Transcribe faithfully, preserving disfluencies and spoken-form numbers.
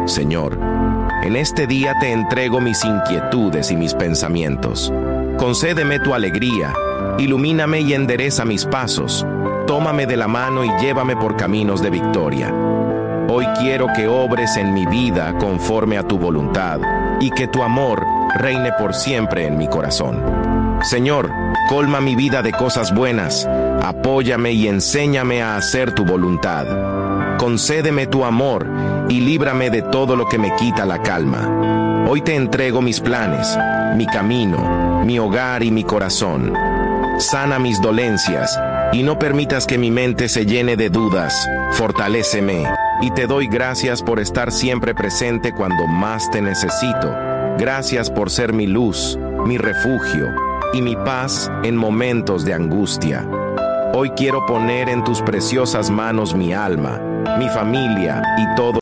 Señor, en este día te entrego mis inquietudes y mis pensamientos. Concédeme tu alegría, ilumíname y endereza mis pasos. Tómame de la mano y llévame por caminos de victoria. Hoy quiero que obres en mi vida conforme a tu voluntad y que tu amor reine por siempre en mi corazón. Señor, colma mi vida de cosas buenas, apóyame y enséñame a hacer tu voluntad. Concédeme tu amor y líbrame de todo lo que me quita la calma. Hoy te entrego mis planes, mi camino, mi hogar y mi corazón. Sana mis dolencias y no permitas que mi mente se llene de dudas. Fortaléceme y te doy gracias por estar siempre presente cuando más te necesito. Gracias por ser mi luz, mi refugio y mi paz en momentos de angustia. Hoy quiero poner en tus preciosas manos mi alma, mi familia y todo